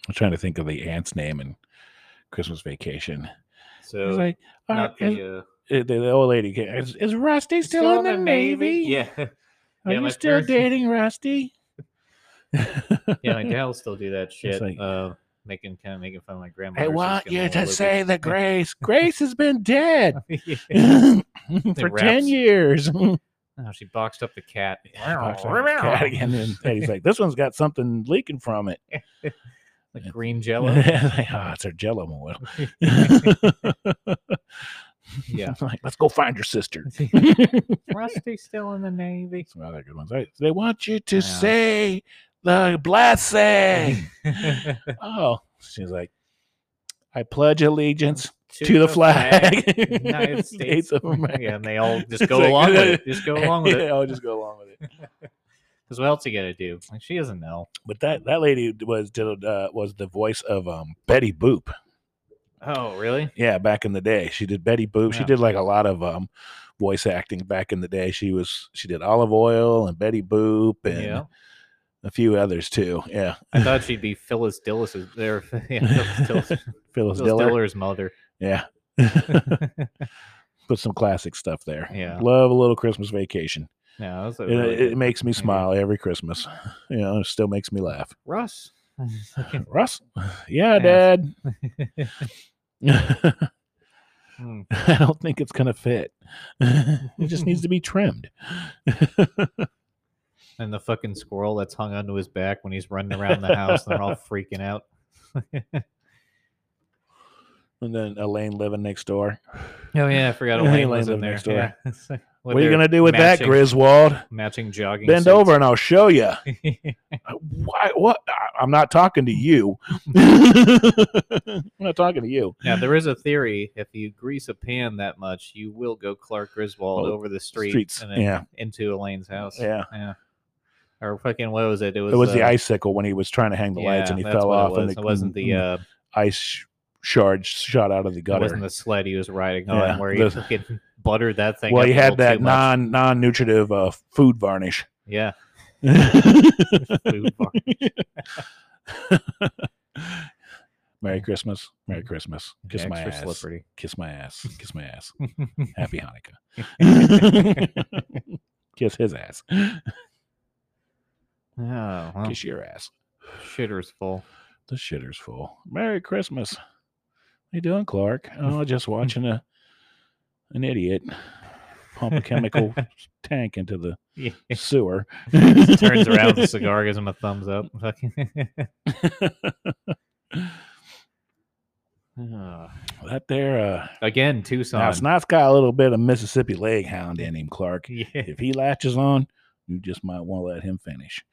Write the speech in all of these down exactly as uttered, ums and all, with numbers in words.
I'm trying to think of the aunt's name in Christmas Vacation. So He's like, uh, not is, the, uh, the, the old lady, is, is Rusty still, in the, Navy? Yeah. Are Yeah, you my still parents- dating Rusty? Yeah, my dad will still do that shit. like- uh, making kind of making fun of my grandmother. I so it's want getting a you little to loopy. say that Grace, Grace has been dead Yeah. for raps. ten years. Oh, she boxed up the cat. Boxed up the cat again, and Eddie's like, this one's got something leaking from it. Like green jello. Like, oh, it's her Jello oil. Yeah. Like, let's go find your sister. Rusty's still in the Navy. Some other good ones. Right? They want you to Yeah. say the blessing. Oh, she's like, I pledge allegiance to, the flag, United States of America. Yeah, and they all just go It's like- along with it. Just go along with Yeah, it. I'll just go along with it. Because what else you gotta do? Like, she doesn't know. But that, that lady was did, uh, was the voice of um, Betty Boop. Oh, really? Yeah, back in the day, she did Betty Boop. She Yeah. did like a lot of um, voice acting back in the day. She was she did Olive Oil and Betty Boop and Yeah. a few others too. Yeah, I thought she'd be Phyllis Dillis's there. Yeah, Phyllis, Dillis, Phyllis Phyllis Diller. Diller's mother. Yeah, put some classic stuff there. Yeah. Love a little Christmas Vacation. Yeah, that was a It, really it good- makes me movie. smile every Christmas. You know, it still makes me laugh. Russ. Russ, yeah, Yeah. Dad. Hmm. I don't think it's gonna fit. It just needs to be trimmed. And the fucking squirrel that's hung onto his back when he's running around the house, and they're all freaking out. And then Elaine living next door. Oh yeah, I forgot Yeah, Elaine Elaine was in lived there. next door. Yeah. With What are you their gonna do with that, matching- Griswold? Matching jogging. Bend suits. over and I'll show you. Why? What? I- I'm not talking to you. I'm not talking to you. Now there is a theory: if you grease a pan that much, you will go Clark Griswold Oh, over the street streets, and then yeah. into Elaine's house. Yeah. yeah. Or fucking what was it? It was, It was the uh, icicle when he was trying to hang the lights yeah, and he that's fell what off, It, was. and the, it wasn't the and uh, the ice shard shot out of the it gutter. wasn't the sled he was riding on Yeah, where he the- fucking buttered that thing. Well, up he a had little that too much. non non nutritive uh, food varnish. Yeah. Food varnish. Merry Christmas. Merry Christmas. Kiss Extra my ass. slippery. Kiss my ass. Kiss my ass. Happy Hanukkah. Kiss his ass. Oh, well, Kiss your ass. shitter's full. The shitter's full. Merry Christmas. How you doing, Clark? Oh, just watching a an idiot pump a chemical tank into the Yeah. sewer. Turns around with the cigar, gives him a thumbs up. Fucking- Oh. That there, uh, Again, Tucson. now Snot's got a little bit of Mississippi leg hound in him, Clark. Yeah. If he latches on, you just might want to let him finish.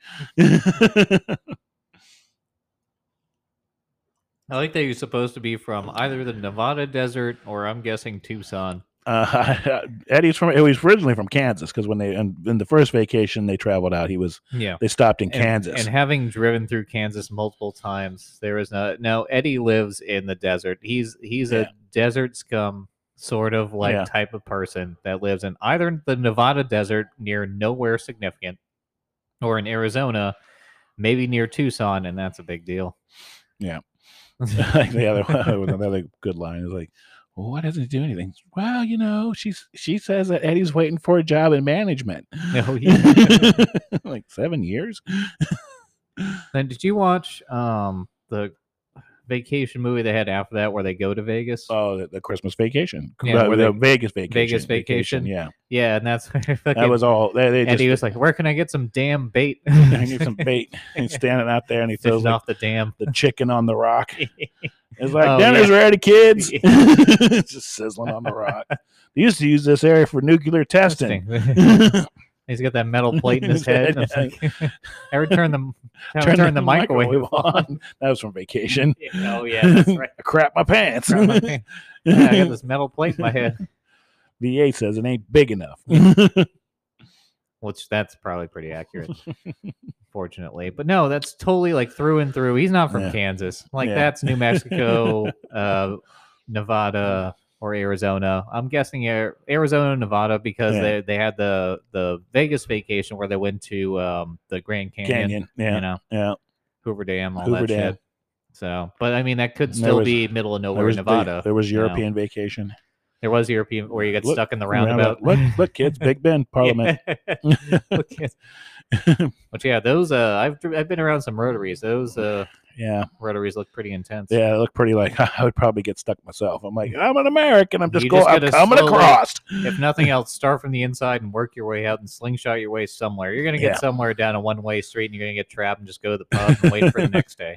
I like that you're supposed to be from either the Nevada desert or I'm guessing Tucson. Uh, Eddie's from. He was originally from Kansas because when they in, in the first vacation they traveled out, he was Yeah. they stopped in And- Kansas. And having driven through Kansas multiple times, there is no now Eddie lives in the desert. He's he's Yeah. a desert scum sort of like Yeah. type of person that lives in either the Nevada desert near nowhere significant or in Arizona, maybe near Tucson, and that's a big deal. Yeah. Like the other one with another good line is like, well, why doesn't he do anything? Well, you know, she's she says that Eddie's waiting for a job in management. Oh, yeah. Like seven years. Then did you watch um the vacation movie they had after that where they go to Vegas? Oh, the, the Christmas vacation. Yeah, Uh, where the they- Vegas vacation. Vegas vacation? Yeah. Yeah, and that's where That fucking was all. They, they and just, he was like, "Where can I get some damn bait?" I need some bait. He's standing out there and he throws Fishing like off the dam. the chicken on the rock. It's like, Oh, dinner's yeah. ready, kids. It's just sizzling on the rock. They used to use this area for nuclear testing. He's got that metal plate in his head. It's like, ever turn the ever turn, the, microwave, on? That was from vacation. Oh yeah, that's right. I crap my pants. Crap my pants. Yeah, I got this metal plate in my head. V A says it ain't big enough. Which that's probably pretty accurate, fortunately. But no, that's totally like through and through. He's not from Yeah. Kansas. Like Yeah. that's New Mexico, uh, Nevada, or Arizona. I'm guessing Ar- Arizona, Nevada, because Yeah. they they had the the Vegas vacation where they went to um, the Grand Canyon, Canyon. Yeah. you know, Yeah. Hoover Dam, all Hoover that Dam. shit. So, but I mean, that could There still was- be middle of There nowhere was, the- Nevada. there was you know. European vacation. There was European where you get Look- stuck in the roundabout. Look, look, kids, Big Ben Parliament. Look, kids. But yeah, those uh, I've dr- I've been around some rotaries. Those uh, Yeah, rotaries look pretty intense. yeah, it looked pretty like I would probably get stuck myself. I'm like, I'm an American. I'm just You going. just I'm gotta coming slowly- across. If nothing else, start from the inside and work your way out and slingshot your way somewhere. You're gonna get Yeah. somewhere down a one-way street and you're gonna get trapped and just go to the pub and wait for the next day.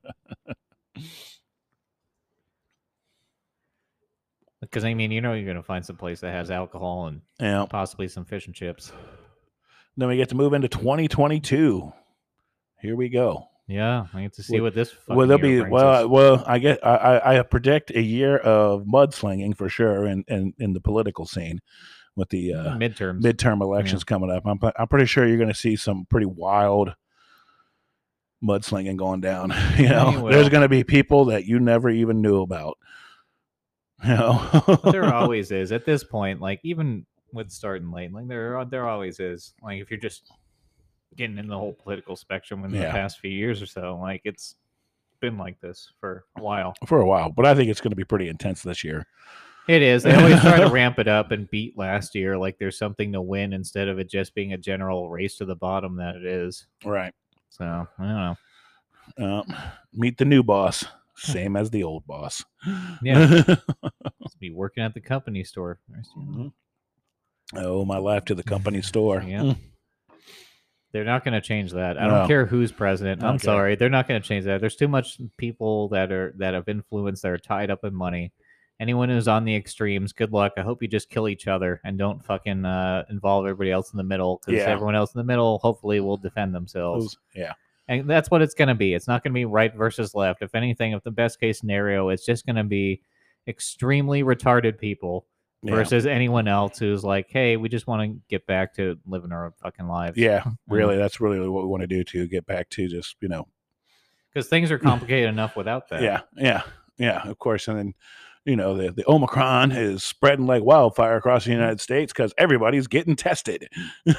Because I mean, you know, you're gonna find some place that has alcohol and Yeah. possibly some fish and chips. Then we get to move into twenty twenty-two. Here we go. Yeah, I get to see Well- what this. Well, fucking there'll year be brings well, us. well. I get I, I I predict a year of mudslinging for sure, in in, in the political scene with the uh, midterms. midterm elections coming up. I'm I'm pretty sure you're going to see some pretty wild mudslinging going down. You Yeah, you know, there's will. going to be people that you never even knew about. You know, But there always is at this point. Like even with starting late, like there there always is. Like if you're just getting in the whole political spectrum in the Yeah. past few years or so, like it's been like this for a while. for a while, but I think it's going to be pretty intense this year. It is. They always try to ramp it up and beat last year, like there's something to win instead of it just being a general race to the bottom that it is. Right. So I don't know. Um, meet the new boss, same as the old boss. Yeah, must be working at the company store. Oh, my life to the company store. Yeah. They're not going to change that. I No. don't care who's president. I'm Okay. sorry, they're not going to change that. There's too much people that are that have influence that are tied up in money. Anyone who's on the extremes, good luck. I hope you just kill each other and don't fucking uh, involve everybody else in the middle, because Yeah. everyone else in the middle hopefully will defend themselves. Those- yeah. And that's what it's going to be. It's not going to be right versus left. If anything, if the best case scenario, it's just going to be extremely retarded people Yeah. versus anyone else who's like, hey, we just want to get back to living our fucking lives. Yeah, really, that's really what we want to do to get back to just, you know, Because things are complicated enough without that. yeah, yeah, yeah, of course. And then, you know, the, the Omicron is spreading like wildfire across the United States because everybody's getting tested.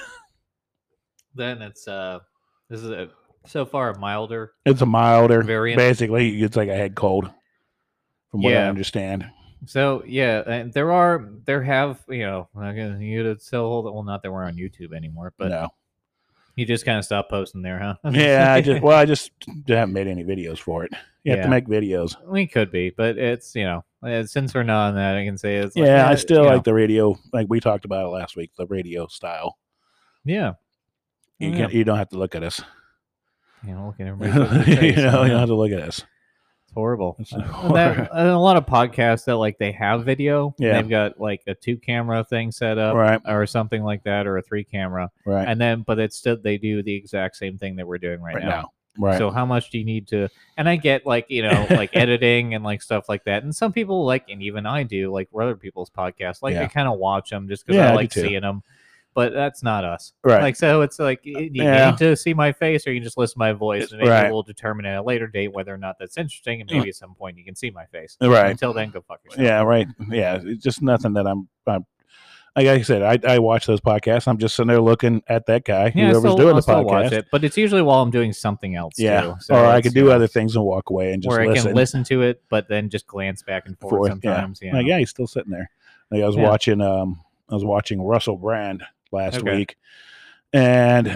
Then it's uh, this is a so far a milder. It's a milder Variant. Basically, it's like a head cold, from what I Yeah. understand. So yeah, and there are there have you know I'm gonna you to still hold it. Well, not that we're on YouTube anymore, but no, you just kind of stopped posting there, huh? yeah, I just well, I just haven't made any videos for it. You have Yeah. to make videos. we could be, but it's you know uh, since we're not on that, I can say it's like, Yeah, I eh, still you like know, the radio, like we talked about it last week, the radio style. yeah. You Oh, can you don't have to look at us. You know, look at you everybody. face, know, you I don't know. have to look at us. It's horrible. It's Uh, horrible. that- and a lot of podcasts that like they have video. and Yeah. They've got like a two camera thing set up, Right, or something like that, or a three camera, right, and then but it's still they do the exact same thing that we're doing right, right now. now. Right. So how much do you need to? And I get like you know like editing and like stuff like that. And some people like, and even I do like other people's podcasts. Like Yeah. I kind of watch them just because Yeah, I I do like too. seeing them. But that's not us. Right. Like so, it's like y- you Yeah. need to see my face, or you can just listen to my voice, and maybe Right. we'll determine at a later date whether or not that's interesting. And maybe at some point you can see my face. Right. Until then, go fuck yourself. Yeah, right. Yeah, it's just nothing that I'm. I'm like I said, I, I watch those podcasts. I'm just sitting there looking at that guy, Yeah, I whoever's still, doing I'll the still watch podcast. it, but it's usually while I'm doing something else. Yeah, too. So or I it's, could you do know, other things and walk away and just where I listen. can listen to it, but then just glance back and forth, Forth, sometimes. yeah. Yeah. Like, yeah, he's still sitting there. Like I was Yeah. watching. Um, I was watching Russell Brand last Okay. week, and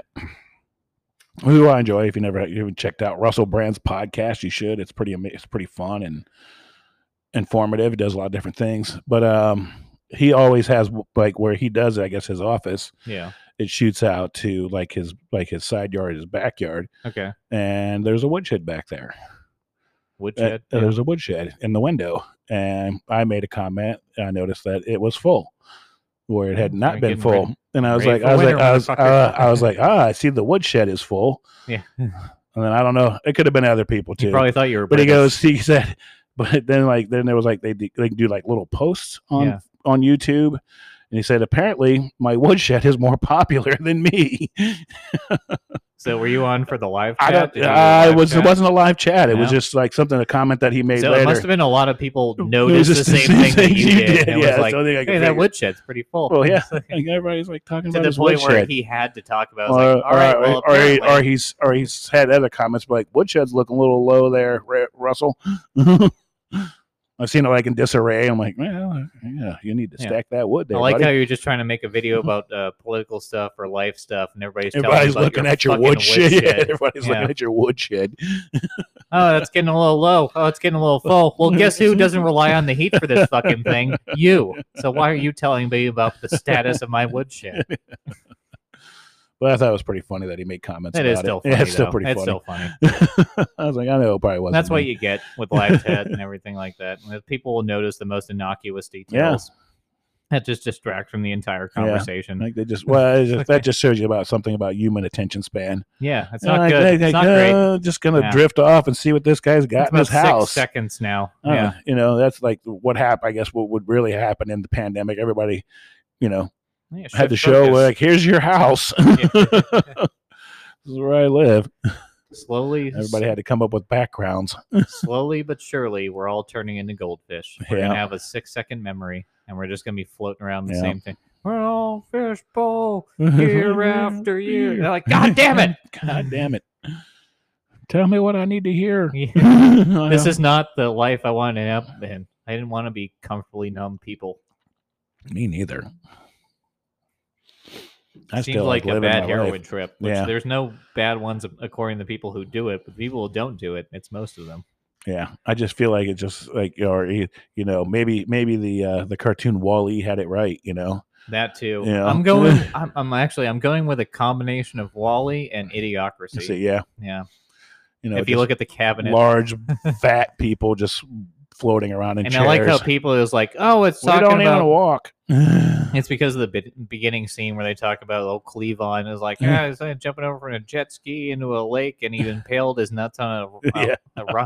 who I enjoy. If you never you haven't checked out Russell Brand's podcast, you should. It's pretty ama- It's pretty fun and informative. He does a lot of different things, but um, he always has like where he does, I guess, his office. Yeah. It shoots out to like his like his side yard, his backyard, Okay. and there's a woodshed back there. Woodshed. Uh, There's a woodshed in the window, and I made a comment. I noticed that it was full, where it had Mm, not you're been getting full. ready- and I was ready like, for I was like, winter, I was, motherfucker. uh, I was like, ah, I see the woodshed is full. Yeah. And then I don't know, it could have been other people He too. probably thought you were. But he British. goes, he said, but then like then there was like they do, they do like little posts on Yeah. on YouTube, and he said apparently my woodshed is more popular than me. So were you on for the live I chat? don't. Did you do a I live was. chat? It wasn't a live chat. It was No? just like something, a comment that he made So later. it must have been a lot of people It was noticed the just same thing that you did. And it yeah, was like, so they, like, hey, that figured- woodshed's pretty full. Well, yeah, like everybody's like talking To about the his point where woodshed. he had to talk about it. Or, It's like, all right, or, well, or, he- apparently. or he's or he's had other comments like woodshed's looking a little low there, Ra- Russell. I've seen it like in disarray. I'm like, well, yeah, you need to Yeah. stack that wood there. I like buddy. how you're just trying to make a video about uh, political stuff or life stuff, and everybody's telling Everybody's you about looking your at your fucking woodshed. woodshed. Yeah, everybody's Yeah. looking at your woodshed. Oh, that's getting a little low. Oh, it's getting a little full. Well, guess who doesn't rely on the heat for this fucking thing? You. So why are you telling me about the status of my woodshed? But I thought it was pretty funny that he made comments. That about is still it. funny. Yeah, it's still though. pretty It's funny. still funny. I was like, I know it probably wasn't. That's what me. you get with live chat and everything like that. And people will notice the most innocuous details. That just distract from the entire conversation. Like they just well, it's just, that just shows you about something about human attention span. Yeah, it's You know, not like, good. they- It's they not go, great. Just gonna Yeah. drift off and see what this guy's got It's in his about six house. seconds now. Uh, Yeah. You know, that's like what happened. I guess what would really happen in the pandemic. Everybody, you know, Yeah, had to shift show focus. like, here's your house. This is where I live. slowly, Everybody had to come up with backgrounds. slowly but surely, we're all turning into goldfish. We're Yeah. gonna have a six-second memory, and we're just gonna be floating around the Yeah. same thing. We're all fishbowl year after year. They're like, God damn it! God damn it. Tell me what I need to hear. Yeah. This is not the life I wanted to end up in. I didn't want to be comfortably numb people. Me neither. I Seems still like a living bad my heroin life. trip. Which Yeah. there's no bad ones according to people who do it, but people who don't do it, it's most of them. Yeah, I just feel like it just like or you know maybe maybe the uh, the cartoon Wall-E had it right. You know. That too. Yeah. I'm going. I'm, I'm actually. I'm going with a combination of Wall-E and Idiocracy. So, yeah. Yeah. You know, If you just look at the cabinet, large fat people just floating around in and chairs. I like how people is like, oh, it's we talking don't even about. walk. It's because of the be- beginning scene where they talk about old Cleavon is like, yeah, he's like jumping over in a jet ski into a lake, and he impaled his nuts on a, a, Yeah. a, rod,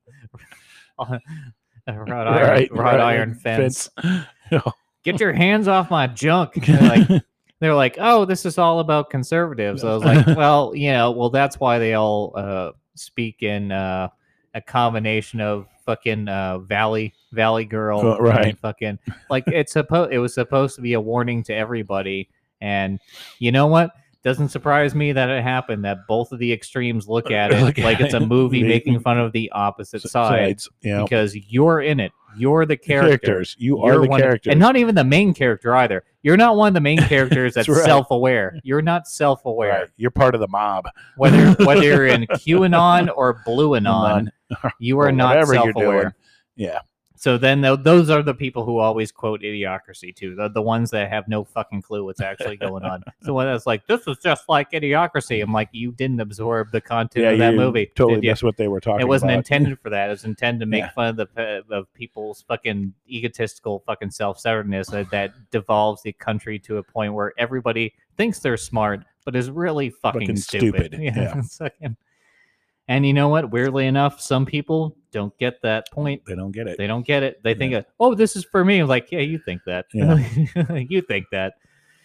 a wrought iron, Right, wrought right, iron fence. fence. Get your hands off my junk. They're like, they're like, oh, this is all about conservatives. I was like, well, you know, well, that's why they all uh, speak in uh, a combination of fucking uh, Valley Valley Girl, Oh, right. and fucking like it's supposed it was supposed to be a warning to everybody, and you know what? Doesn't surprise me that it happened. That both of the extremes look at it Look like at it's a it. movie They- making fun of the opposite side Sides, you know, because you're in it. You're the character. characters. You are You're the one of- characters. and not even the main character either. You're not one of the main characters that's That's right. self-aware. You're not self-aware. Right. You're part of the mob. Whether whether you're in QAnon or BlueAnon, you are Or not whatever you're self-aware. doing. Yeah. So then th- those are the people who always quote Idiocracy too. The, the ones that have no fucking clue what's actually going on. So when it's like, this is just like Idiocracy, I'm like, you didn't absorb the content Yeah, of that you movie. Totally did you? that's what they were talking It wasn't about. intended for that. It was intended to make Yeah. fun of the pe- of people's fucking egotistical fucking self-centeredness that, that devolves the country to a point where everybody thinks they're smart, but is really fucking, Fucking stupid. stupid, yeah. it's fucking- and you know what? Weirdly enough, some people don't get that point. They don't get it. They don't get it. They think, oh, this is for me. I'm like, yeah, you think that. Yeah. You think that.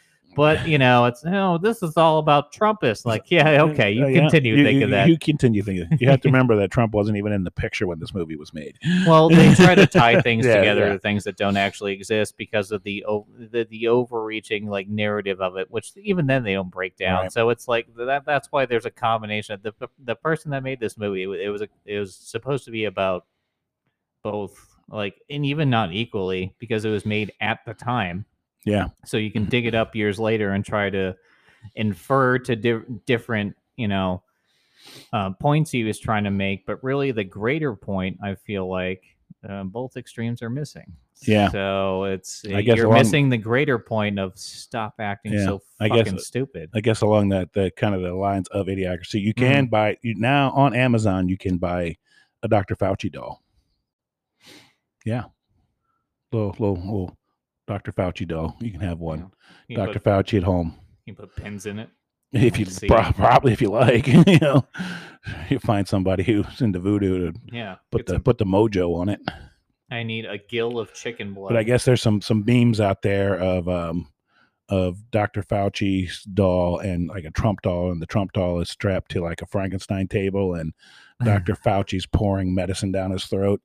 But, you know, it's, no, this is all about Trumpists. Like, yeah, okay, you Uh, yeah. continue you, thinking you, that. You continue thinking. You have to remember that Trump wasn't even in the picture when this movie was made. Well, they try to tie things Yeah, together yeah. to things that don't actually exist because of the, o- the the overreaching like narrative of it, which even then they don't break down. Right. So it's like that. That's why there's a combination. Of the the person that made this movie, it, wa- it was a, it was supposed to be about both, like, and even not equally because it was made at the time. Yeah. So you can dig it up years later and try to infer to di- different, you know, uh, points he was trying to make. But really, the greater point, I feel like, uh, both extremes are missing. Yeah. So it's I guess you're along- missing the greater point of stop acting Yeah, so I guess- fucking stupid. I guess along that the kind of the lines of Idiocracy, you can Mm-hmm. buy you now on Amazon. You can buy a Doctor Fauci doll. Yeah, little little little Doctor Fauci doll. You can have one. You can Doctor put, Fauci at home. you can put pins in it. If you See. pro- probably if you like, you know, you find somebody who's into voodoo to Yeah. put get the some- put the mojo on it. I need a gill of chicken blood. But I guess there's some some memes out there of um of Doctor Fauci's doll and like a Trump doll, and the Trump doll is strapped to like a Frankenstein table, and Doctor Fauci's pouring medicine down his throat.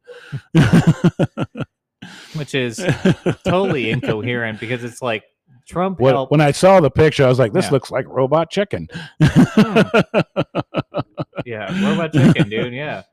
Which is totally incoherent because it's like Trump When, helped. when I saw the picture, I was like, this Yeah. looks like Robot Chicken. Yeah, Robot Chicken, dude. Yeah.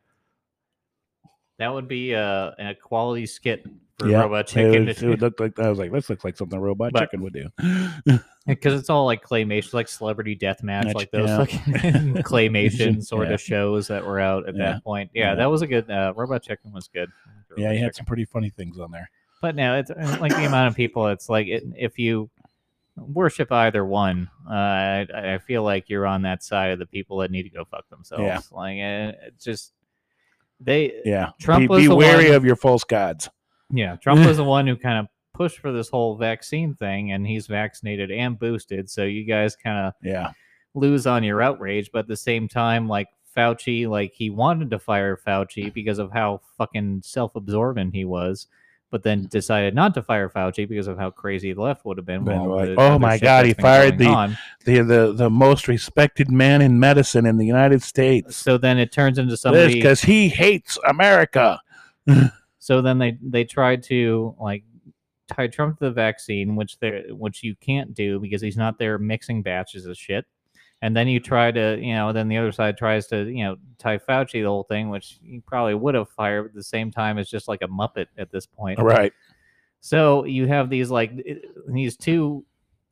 That would be uh, a quality skit for Yeah, Robot Chicken. It, was, it would look like, I was like, this looks like something Robot But- Chicken would do. Because it's all like claymation, like Celebrity Deathmatch, Match, like those yeah. fucking claymation sort Yeah. of shows that were out at Yeah. that point. Yeah, Yeah. that was a good. Uh, Robot Chicken was good. Yeah, Robot he had Chicken. some pretty funny things on there. But now it's uh, like the amount of people. It's like it, if you worship either one, uh, I, I feel like you're on that side of the people that need to go fuck themselves. Yeah. Like uh, it's just they. Yeah, Trump be, was be the wary one- of your false gods. Yeah, Trump was the one who kind of pushed for this whole vaccine thing, and he's vaccinated and boosted. So you guys kind of Yeah, lose on your outrage, but at the same time, like Fauci, like he wanted to fire Fauci because of how fucking self-absorbent he was, but then decided not to fire Fauci because of how crazy the left would have been. Been with all like, the oh other my shit God, that's he been fired going the- on. the the the most respected man in medicine in the United States. So then it turns into This somebody. because he hates America. So then they they tried to like tie Trump to the vaccine, which they which you can't do because he's not there mixing batches of shit. And then you try to, you know, then the other side tries to, you know, tie Fauci the whole thing, which he probably would have fired at the same time as just like a Muppet at this point. Right. So you have these like it- these two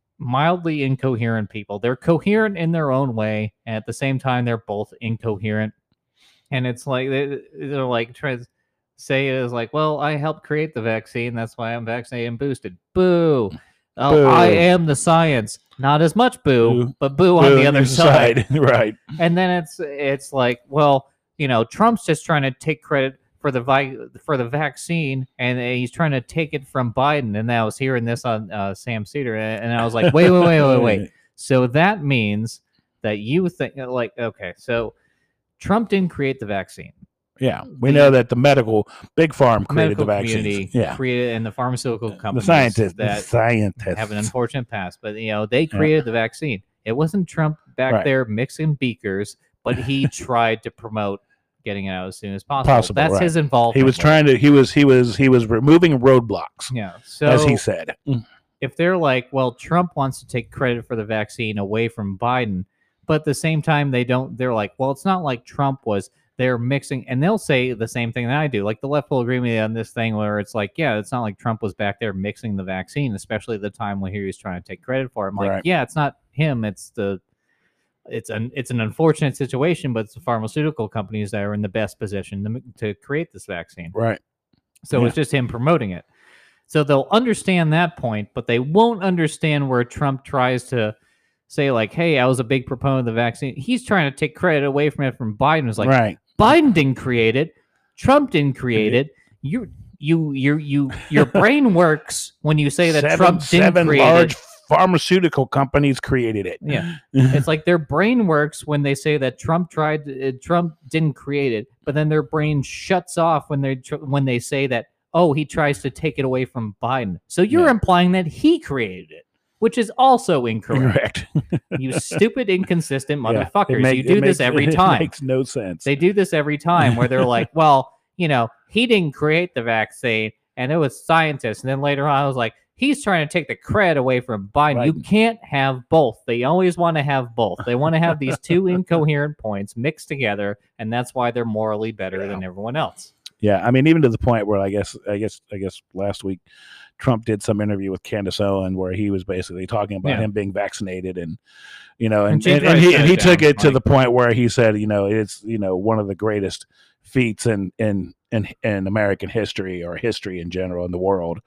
mildly incoherent people. They're coherent in their own way, and at the same time, they're both incoherent. And it's like they, they're like trying to say it as like, well, I helped create the vaccine, that's why I'm vaccinated and boosted. Boo! Oh, Boo. I am the science. Not as much boo, Boo. but boo, on Boo, the other your side. right. And then it's it's like, well, you know, Trump's just trying to take credit for the vi- for the vaccine, and he's trying to take it from Biden. And I was hearing this on uh, Sam Cedar, and I was like, wait, wait, wait, wait, wait. So that means that you think, like, okay, so Trump didn't create the vaccine. Yeah, we The know that the medical big farm created Medical the vaccines. community Yeah, created, and the pharmaceutical the companies scientists. that the scientists have an unfortunate past, but you know they Yeah. created the vaccine. It wasn't Trump back Right. there mixing beakers, but he tried to promote getting it out as soon as possible. Possible, That's right. his involvement. He was with trying to. He was. He was. He was removing roadblocks, it. Yeah. So as he said. if they're like, well, Trump wants to take credit for the vaccine away from Biden, but at the same time they don't. They're like, well, it's not like Trump was. They're mixing, and they'll say the same thing that I do. Like the left will agree with me on this thing where it's like, yeah, it's not like Trump was back there mixing the vaccine, especially at the time when he was trying to take credit for it. I'm like, Right. yeah, it's not him. It's the, it's an it's an unfortunate situation, but it's the pharmaceutical companies that are in the best position to, to create this vaccine. Right. So Yeah. it's just him promoting it. So they'll understand that point, but they won't understand where Trump tries to say like, "Hey, I was a big proponent of the vaccine." He's trying to take credit away from it from Biden. It's like right. Biden didn't create it, Trump didn't create it. You, you, you, you, your brain works when you say that seven, Trump didn't seven create large it. pharmaceutical companies created it. Yeah, it's like their brain works when they say that Trump tried, uh, Trump didn't create it, but then their brain shuts off when they tr- when they say that, oh, he tries to take it away from Biden. So you're Yeah. implying that he created it, which is also incorrect. Correct. You stupid, inconsistent Yeah. It motherfuckers. make- you it do makes- this every it time. makes no sense. They do this every time where they're like, well, you know, he didn't create the vaccine and it was scientists. And then later on, I was like, he's trying to take the credit away from Biden. You Right. can't have both. They always want to have both. They want to have these two incoherent points mixed together. And that's why they're morally better Yeah. than everyone else. Yeah, I mean, even to the point where I guess, I guess, I guess last week, Trump did some interview with Candace Owen where he was basically talking about Yeah. him being vaccinated, and you know, And and she and, tried and to he shut and he it took down, it to like- the point where he said, you know, it's you know one of the greatest feats in in in, in American history or history in general in the world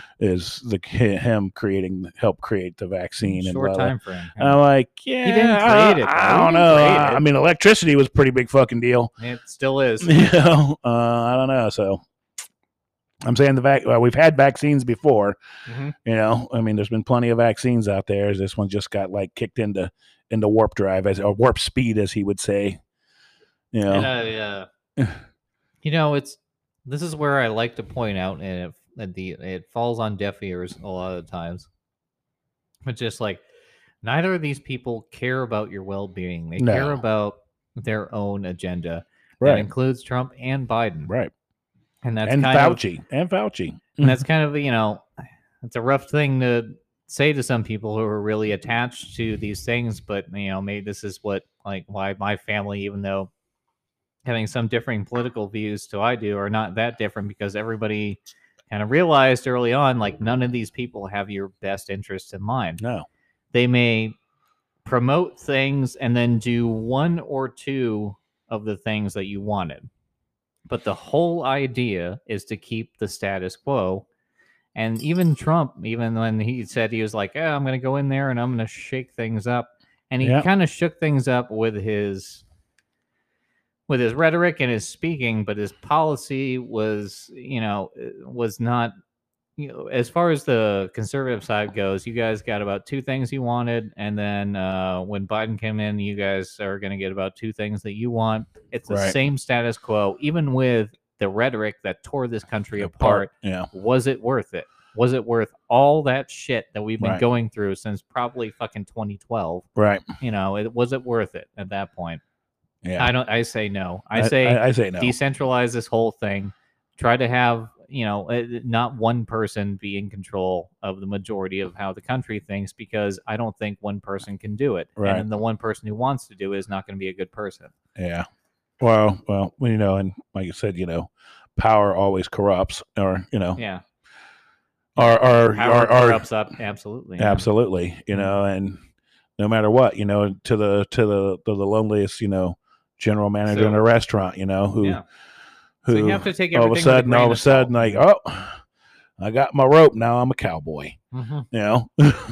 is the him creating help create the vaccine and Short blah, blah. time frame. And I'm like, yeah, didn't I- create it, I, though. He don't didn't know. create I, it. I mean, electricity was a pretty big fucking deal. It still is. You know, uh, I don't know. So I'm saying the vac. Well, we've had vaccines before. Mhm. You know, I mean, there's been plenty of vaccines out there. This one just got like kicked into into warp drive as or warp speed, as he would say. You know, And I, uh, you know, it's this is where I like to point out, and it, that the it falls on deaf ears a lot of the times. But just like neither of these people care about your well-being. They No. care about their own agenda. Right. That includes Trump and Biden. Right. And that's and kind Fauci. of And Fauci. and that's kind of, you know, it's a rough thing to say to some people who are really attached to these things, but you know, maybe this is what like why my family, even though having some differing political views to I do, are not that different, because everybody kind of realized early on, like, none of these people have your best interests in mind. No. They may promote things and then do one or two of the things that you wanted, but the whole idea is to keep the status quo. And even Trump, even when he said he was like, oh, I'm going to go in there and I'm going to shake things up. And he Yep. kind of shook things up with his with his rhetoric and his speaking, but his policy was, you know, was not, you know, as far as the conservative side goes, you guys got about two things you wanted. And then uh, when Biden came in, you guys are going to get about two things that you want. It's the Right. same status quo, even with the rhetoric that tore this country apart. Apart, yeah. Was it worth it? Was it worth all that shit that we've been Right. going through since probably fucking twenty twelve? Right. You know, it was it worth it at that point? Yeah. I don't. I say no. I say I, I say no. decentralize this whole thing. Try to have, you know, uh, not one person be in control of the majority of how the country thinks, because I don't think one person can do it. Right. And then the one person who wants to do it is not going to be a good person. Yeah. Well, well, you know, and like you said, you know, power always corrupts, or you know, Yeah. or or Power or, or corrupts up. Absolutely. Yeah. absolutely, you know, and no matter what, you know, to the to the to the loneliest, you know, general manager So- in a restaurant, you know, who Yeah. who So you have to take all of a everything with a sudden, grain all of a of salt. sudden, like, oh, I got my rope now. I'm a cowboy. Mhm. You know.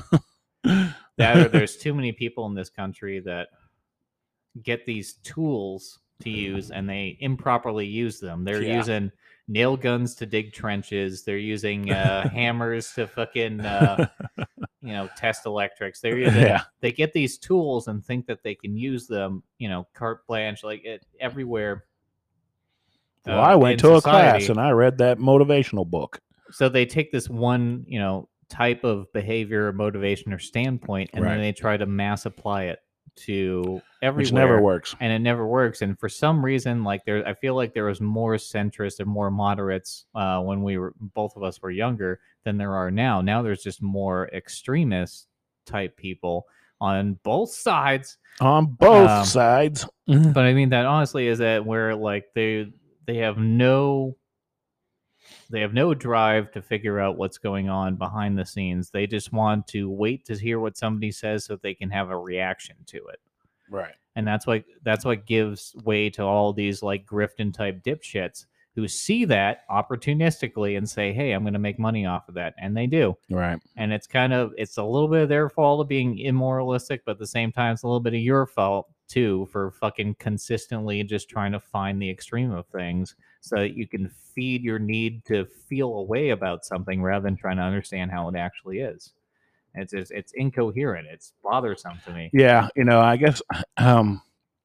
That or there's too many people in this country that get these tools to use and they improperly use them. They're Yeah. using nail guns to dig trenches. They're using uh, hammers to fucking uh, you know, test electrics. They're using, Yeah. they get these tools and think that they can use them, you know, carte blanche, like it everywhere. Well, uh, I went in to a society. class and I read that motivational book. So they take this one, you know, type of behavior or motivation or standpoint, and Right. then they try to mass apply it to everywhere. Which never works. And it never works. And for some reason, like there, I feel like there was more centrists and more moderates uh, when we were, both of us were younger, than there are now. Now there's just more extremist type people on both sides. On both Um, sides. But I mean, that honestly is that where like they they have no they have no drive to figure out what's going on behind the scenes. They just want to wait to hear what somebody says so they can have a reaction to it. Right. And that's what that's what gives way to all these like Grifton type dipshits who see that opportunistically and say, hey, I'm going to make money off of that. And they do. Right. And it's kind of, it's a little bit of their fault of being immoralistic, but at the same time, it's a little bit of your fault too for fucking consistently just trying to find the extreme of things so that you can feed your need to feel a way about something rather than trying to understand how it actually is. It's it's, it's incoherent. It's bothersome to me. Yeah. You know, I guess um,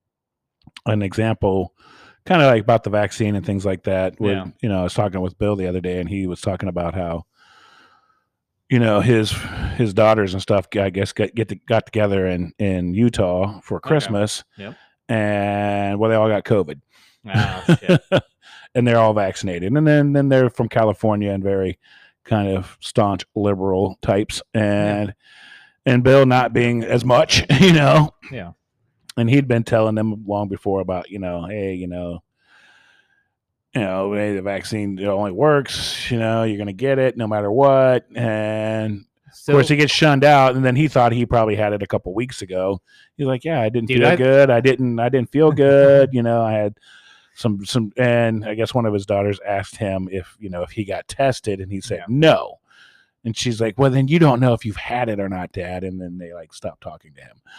an example, kind of like about the vaccine and things like that. With, Yeah. you know, I was talking with Bill the other day, and he was talking about how, you know, his his daughters and stuff, I guess, get, get to, got together in, in Utah for Christmas. Yep. And, well, they all got COVID. Oh, shit. And they're all vaccinated. And then, then they're from California and very kind of staunch liberal types. And, and Bill not being as much, you know. Yeah. And he'd been telling them long before about, you know, hey, you know, you know, hey, the vaccine it only works, you know, you're going to get it no matter what. And So, of course, he gets shunned out, and then he thought he probably had it a couple weeks ago. He's like, "Yeah, I didn't Dude, feel I- good. I didn't. I didn't feel good. You know, I had some some." And I guess one of his daughters asked him if you know if he got tested, and he said Yeah. no. And she's like, "Well, then you don't know if you've had it or not, Dad." And then they like stopped talking to him.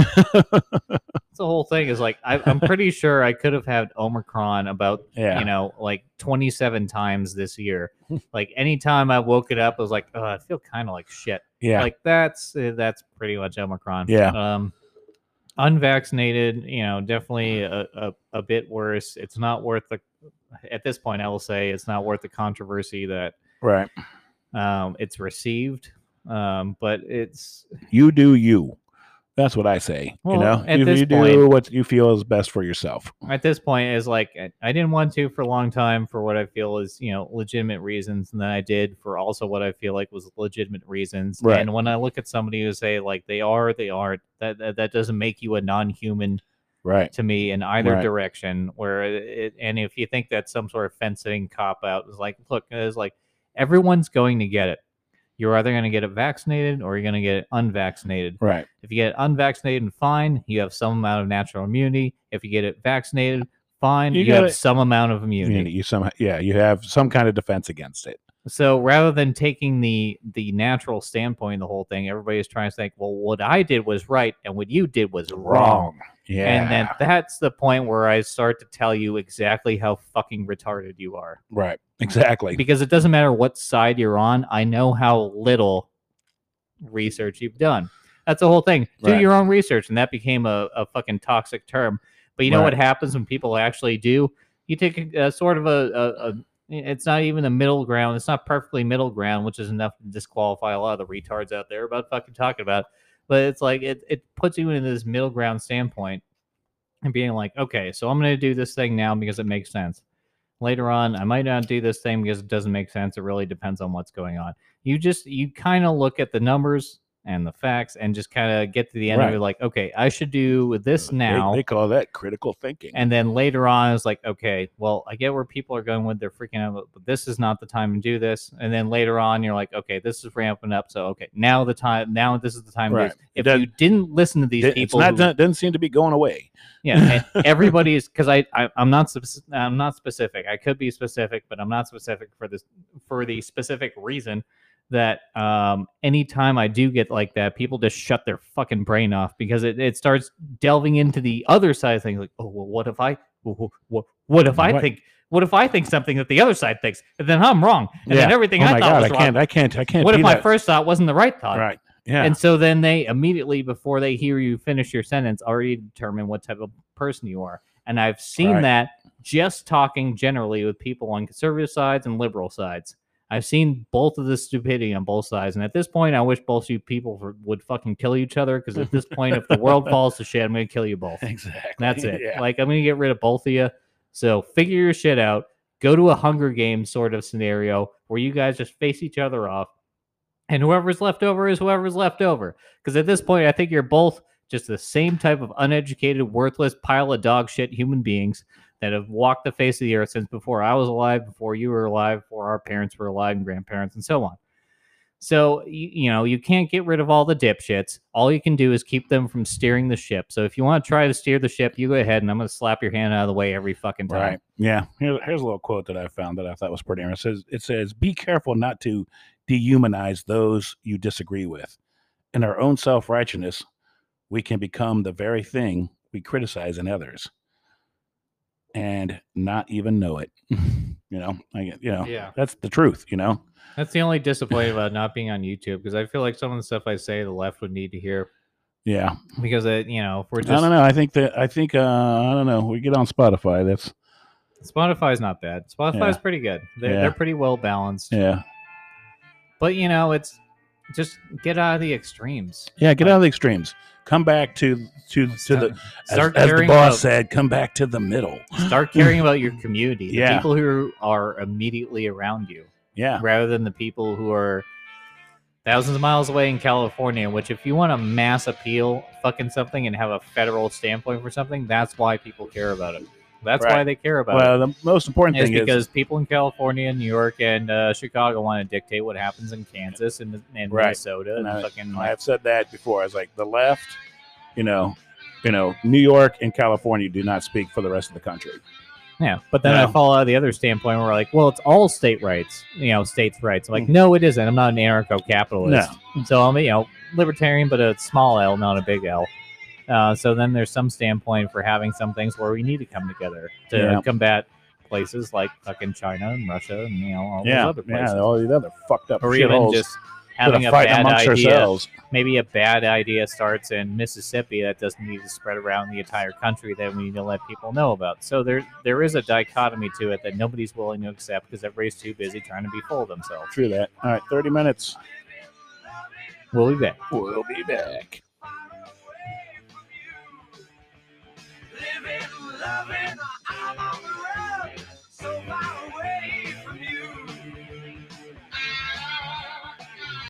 the whole thing is like I, I'm pretty sure I could have had Omicron about Yeah. you know like twenty-seven times this year. Like anytime I woke it up, I was like, oh, I feel kind of like shit. Yeah, Like that's uh, that's pretty much Omicron. Yeah. Um, unvaccinated, you know, definitely a, a, a bit worse. It's not worth the. At this point, I will say it's not worth the controversy that right. um, it's received. Um, but it's You do you. That's what I say. Well, you know, at you, this you do point- what you feel is best for yourself. at this point is like I- I didn't want to for a long time for what I feel is you know legitimate reasons, and then I did for also what I feel like was legitimate reasons. Right. And when I look at somebody who say like they are, they aren't, that that, that doesn't make you a non-human Right. to me in either Right. direction. Where it, and if you think that's some sort of fencing cop out, it's like look, it's like everyone's going to get it. You're either going to get it vaccinated or you're going to get it unvaccinated. Right. If you get it unvaccinated, fine, you have some amount of natural immunity. If you get it vaccinated, fine, You you, have gotta- some amount of You, immunity. you somehow, yeah, you have some kind of defense against it. So rather than taking the the natural standpoint of the whole thing, everybody's trying to think, well, what I did was right and what you did was wrong. Yeah. And then that's the point where I start to tell you exactly how fucking retarded you are. right. Exactly. Because it doesn't matter what side you're on, I know how little research you've done. That's the whole thing. Do Right. your own research, and that became a, a fucking toxic term. But you know what Right. happens when people actually do? You take a, a sort of a, a, a it's not even a middle ground. It's not perfectly middle ground, which is enough to disqualify a lot of the retards out there about fucking talking about. But it's like it, it puts you in this middle ground standpoint and being like, okay, so I'm going to do this thing now because it makes sense. Later on, I might not do this thing because it doesn't make sense. It really depends on what's going on. You just, you kind of look at the numbers and the facts and just kind of get to the end Right. of it like, okay, I should do this They- now. They, call that critical thinking. And then later on, it's like, okay, well, I get where people are going with. They're freaking out, but this is not the time to do this. And then later on, you're like, okay, this is ramping up. So, okay, now the time, now this is the time. to do Right. this. It If doesn't- you didn't listen to these It- people, it's who- not, doesn't seem to be going away. yeah, and everybody is because I, I I'm not spec- I'm not specific. I could be specific, but I'm not specific for this for the specific reason that um anytime I do get like that, people just shut their fucking brain off because it, it starts delving into the other side of things like, oh well, what if I what what, what if I What? think what if I think something that the other side thinks and then I'm wrong and then Yeah. everything oh I my thought God, was I wrong. can't, I can't, I can't. What be if my that- first thought wasn't the right thought? Right. Yeah. And so then they immediately, before they hear you finish your sentence, already determine what type of person you are. And I've seen Right. that just talking generally with people on conservative sides and liberal sides. I've seen both of the stupidity on both sides. And at this point, I wish both you people for, would fucking kill each other. Because at this point, if the world falls to shit, I'm going to kill you both. exactly. That's it. Yeah. Like, I'm going to get rid of both of you. So figure your shit out. Go to a Hunger Games sort of scenario where you guys just face each other off. And whoever's left over is whoever's left over. Because at this point, I think you're both just the same type of uneducated, worthless pile of dog shit human beings that have walked the face of the earth since before I was alive, before you were alive, before our parents were alive, and grandparents, and so on. So, you, you know, you can't get rid of all the dipshits. All you can do is keep them from steering the ship. So if you want to try to steer the ship, you go ahead, and I'm going to slap your hand out of the way every fucking time. Right. Yeah. Here's, here's a little quote that I found that I thought was pretty interesting. It says, it says, be careful not to dehumanize those you disagree with. In our own self-righteousness, we can become the very thing we criticize in others and not even know it. you know, I, you know, Yeah. that's the truth, you know? That's the only disappointment about not being on YouTube, because I feel like some of the stuff I say the left would need to hear. Yeah. Because, it, you know, if we're just... I don't know. I think that, I think, uh, I don't know. We get on Spotify. That's, Spotify's not bad. Spotify's Yeah. pretty good. They're, Yeah. they're pretty well balanced. yeah. But, you know, it's just get out of the extremes. Yeah. Get out of the extremes. Come back to, to, to Start, the, as, start as the caring boss about, said, come back to the middle. start caring about your community, the Yeah. people who are immediately around you, Yeah. rather than the people who are thousands of miles away in California, which if you want to mass appeal fucking something and have a federal standpoint for something, that's why people care about it. That's Right. why they care about it. Well, the most important It's thing is, because people in California, New York, and uh, Chicago want to dictate what happens in Kansas and, and Right. Minnesota and And I- fucking I have said that before. I was like, the left, you know, you know, New York and California do not speak for the rest of the country. yeah. But then Yeah. I fall out of the other standpoint where we're like, well, it's all state rights, you know, states' rights. I'm like, Mm. no, it isn't. I'm not an anarcho-capitalist. So I'm, you know, libertarian, but a small L, not a big L. Uh, so then there's some standpoint for having some things where we need to come together to Yeah. combat places like fucking China and Russia and, you know, all Yeah, those other places. yeah, all these other fucked up or even shitholes just that having are a fighting bad amongst idea. ourselves. Maybe a bad idea starts in Mississippi that doesn't need to spread around the entire country that we need to let people know about. So there there is a dichotomy to it that nobody's willing to accept because everybody's too busy trying to be full of themselves. True that. All right, thirty minutes. We'll be back. We'll be back.